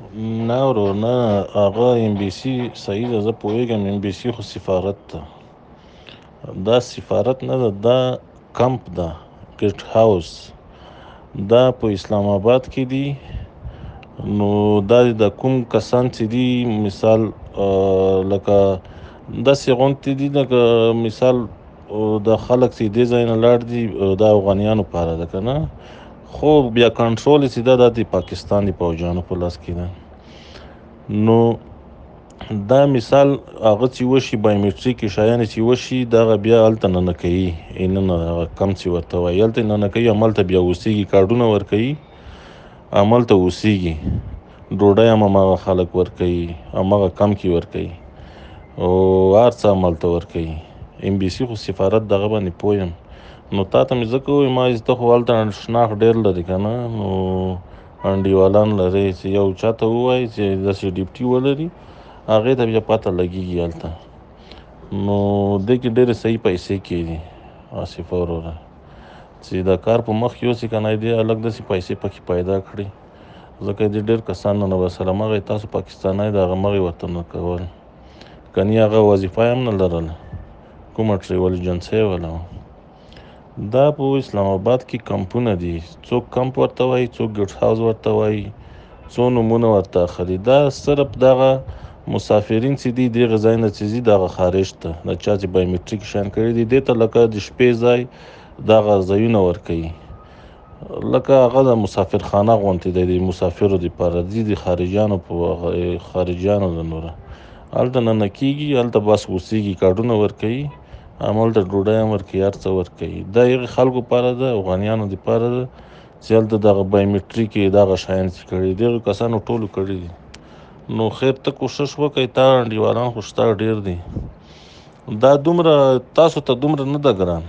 نه ورور نه، هغه ام بي سي صحیح ده، زه پوهېږم ام بي سي خو سفارت ده. دا سفارت نه ده، دا کمپ ده، ګیټ هاوس. دا په اسلام آباد کې دي. نو دا د کوم کسان چې دي، مثال لکه داسې غونډې دي، لکه مثال د خلک چې دې ځای نه لاړ دي، دا افغانیانو پاره ده که نه، خو بیا کنټرول یې چې دا د پاکستان د پوځیانو په لاس کې ده. نو دا مثال هغه چې وشي، بایومټریک شیان چې وشي، دغه بیا هلته ننه کوي، ننه هغه کم چې ورته وایي هلته یې ننه کوي، همالته بیا اوسېږي، کارډونه ورکوي، همالته اوسېږي، ډوډۍ هم هماغه خلک ورکوي، هماغه کم کې ورکوي، او هر څه همالته ورکوي. ام بي سي خو سفارت دغه باندې پوه یم. نو تا ته مې ځکه وویل، ما ته خو هلته شناخت ډېر لري که نه، نو انډیوالان لري چې یو چا ته ووایي چې داسې ډیپټي ولري، هغې ته بیا پته لګېږي هلته. نو دې کې ډېرې صحیح پیسې کېږي آصفه وروره، چې دا کار په مخ یوسي که نه، دې هلک داسې پیسې پکې پیدا کړي، ځکه دې ډېر کسان ننوستل، همغه تاسو پاکستانی د هغه مغې ورته نه کول، کني هغه وظیفه هم نه لرله، کومه ټریول ایجنسۍ والا وه. دا په اسلام آباد کې کمپونه دي، څوک کمپ ورته وایي، څوک ګیټ هاوس ورته وایي، څو نومونه ورته اخلي. دا صرف دغه مسافرین چې دي دغه ځای نه چې ځي، دغه خارج ته د چا چې بایومټریک شیان کړي دي، دې ته لکه د شپې ځای دغه ځایونه ورکوي، لکه هغه د مسافرخانه غوندې دی، د مسافرو دپاره ځي، د خارجیانو په خارجیانو د نوره هلته ننه کېږي، هلته بس اوسېږي، کارډونه ورکوي، همالته ډوډۍ هم ورکوي، هر څه ورکوي. دا هغې خلکو لپاره ده، افغانیانو دپاره ده چې هلته دغه بایومټریک یې دغه شیان چې کړي، دغو کسانو ټولو کړي دي. نو خیر ته کوشش وکړئ، تا انډیوالان خو شته ډېر دي. دا دومره تاسو ته دومره نه ده ګران،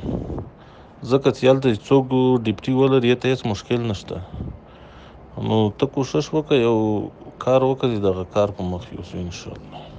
ځکه چې هلته څوک ډیپټي ولري، هلته هېڅ مشکل نشته. نو ته کوشش وکړه، یو کار وکړه چې دغه کار په مخ یوسو انشاءالله.